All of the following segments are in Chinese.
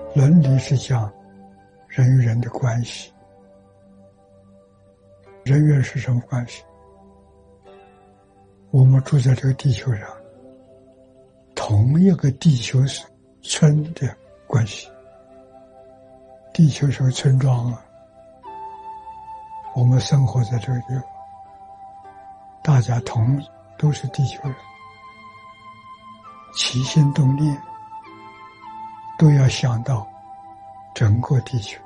伦理是讲人与人的关系，人与人是什么关系？我们住在这个地球上，同一个地球村的关系。地球是个村庄啊，我们生活在这个地方，大家都是地球人，起心动念都要想到整个地球，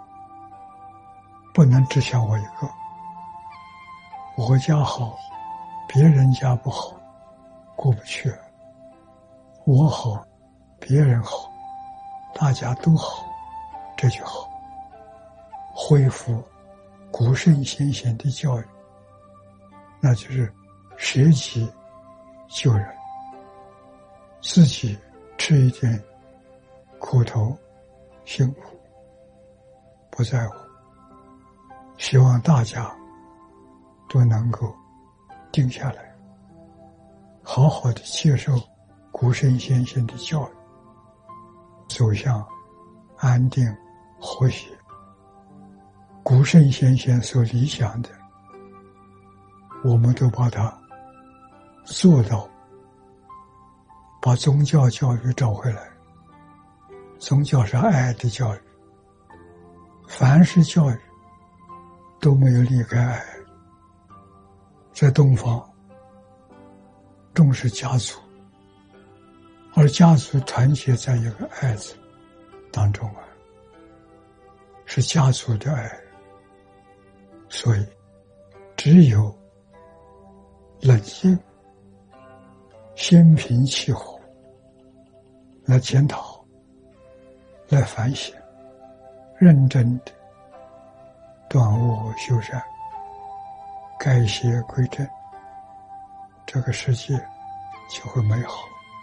不能只想我一个。我家好，别人家不好，过不去。我好，别人好，大家都好，这就好。恢复古圣先贤的教育，那就是舍己救人，自己吃一点苦头辛苦不在乎，希望大家都能够定下来，好好的接受古圣先贤的教育，走向安定和谐。古圣先贤所理想的，我们都把它做到，把宗教教育找回来。宗教是爱的教育，凡是教育都没有离开爱。在东方重视家族，而家族团结在一个爱字当中啊，是家族的爱。所以只有冷静心平气和来检讨，来反省，认真的断恶修善，改邪归正，这个世界就会美好，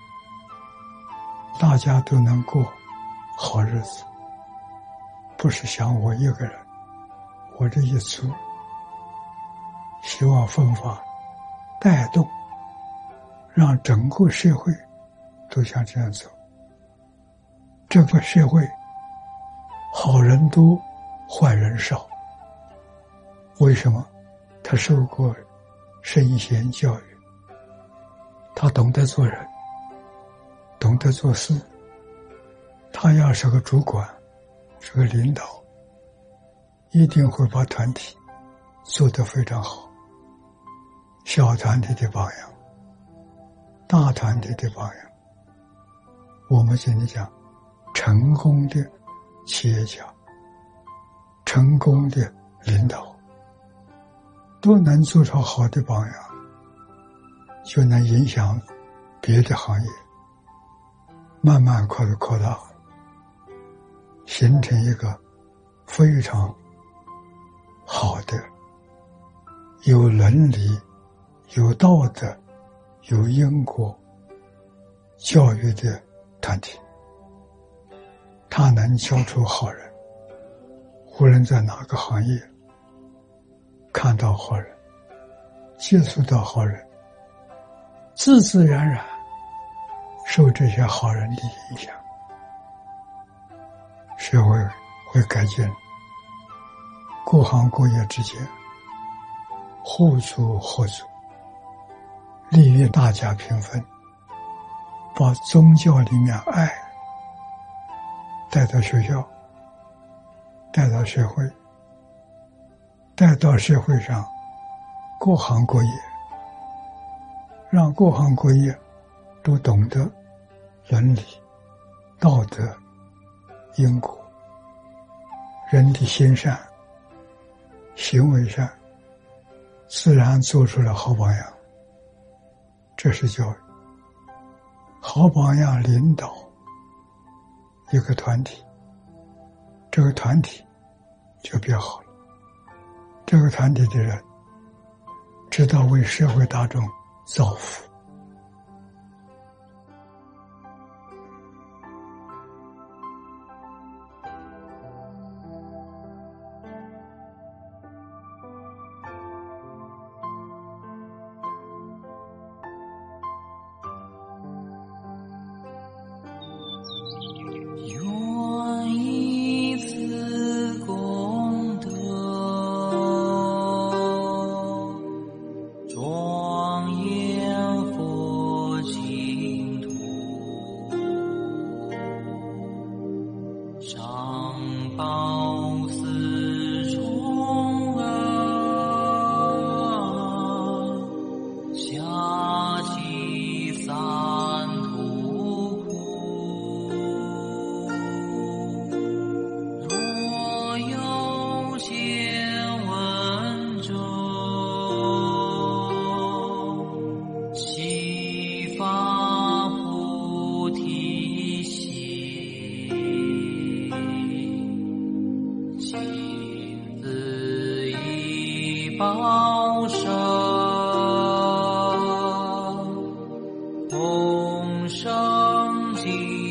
大家都能过好日子，不是想我一个人，我这一族，希望奋发带动，让整个社会都像这样走。这个社会好人多，坏人少。为什么？他受过圣贤教育，他懂得做人，懂得做事。他要是个主管，是个领导，一定会把团体做得非常好。小团体的榜样，大团体的榜样。我们今天讲成功的企业家，成功的领导，都能做出好的榜样，就能影响别的行业，慢慢扩大，形成一个非常好的有伦理、有道德、有因果教育的团体。他能教出好人，无论在哪个行业，看到好人，接触到好人，自自然然受这些好人的影响，社会会改进，各行各业之间互助合作，利于大家平分，把宗教里面爱带到学校，带到社会，带到社会上各行各业，让各行各业都懂得伦理、道德、因果，人的心善，行为善，自然做出了好榜样。这是教育。好榜样领导一个团体，这个团体就变好了。这个团体的人知道为社会大众造福。 上报四重恩，下济三途苦。若有见闻者，悉发菩提心，亲自以报身，同生净